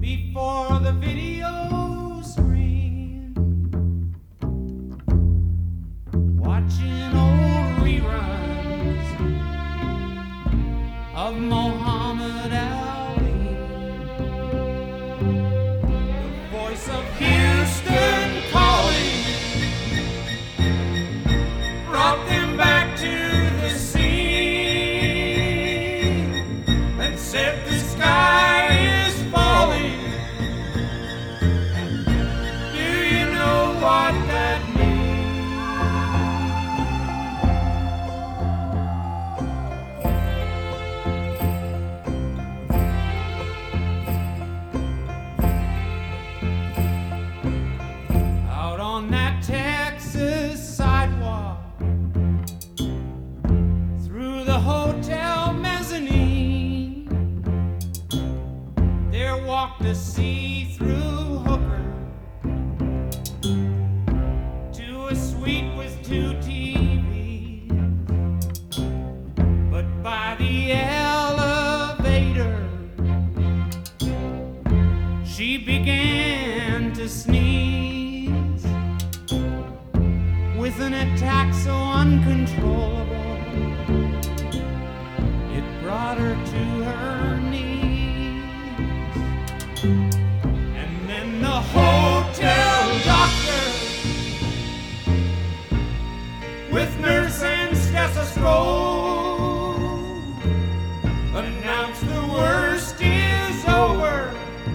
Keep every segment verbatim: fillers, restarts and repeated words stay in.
before the video screen, watching old reruns of Muhammad Ali. The voice of Houston calling brought them back to the scene and said the sky is falling. Do you know what that means? Out on that Texas sidewalk, through the hotel mezzanine, there walked a see-through hooker to a suite with two T Vs. But by the elevator, she began to sneeze with an attack so uncontrollable it brought her to her knees. And then the hotel doctor, with nurse and stethoscope, announced the worst is over,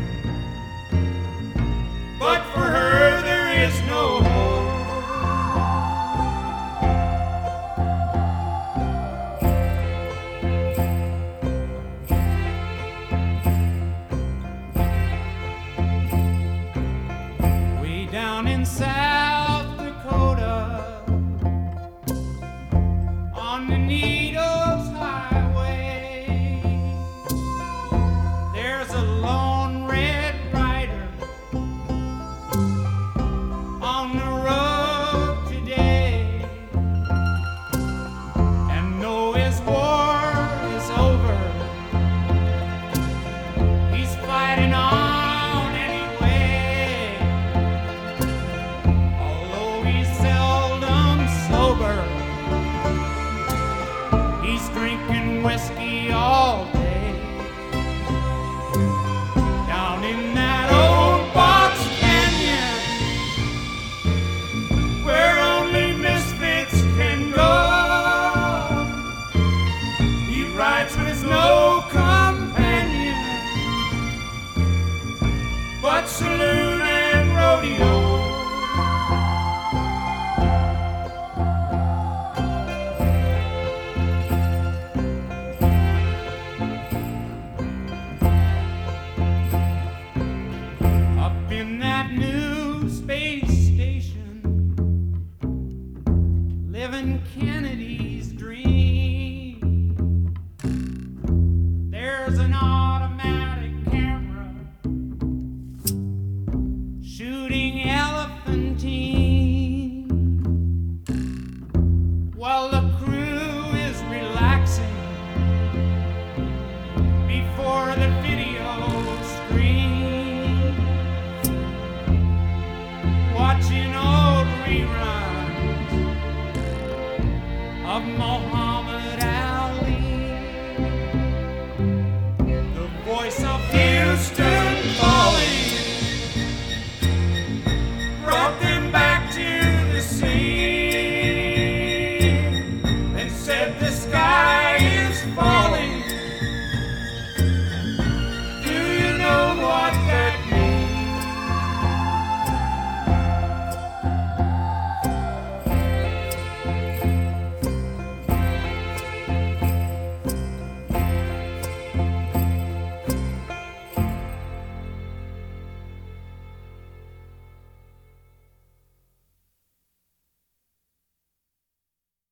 but for her there is no hope. Way down in South Dakota, on the Needles Highway, there's a lone red rider on the road today. And though his war is over, he's fighting on anyway. Although he's seldom sober, he's drinking whiskey all day. Down in that old box canyon, where only misfits can go, he rides with no companion but saloon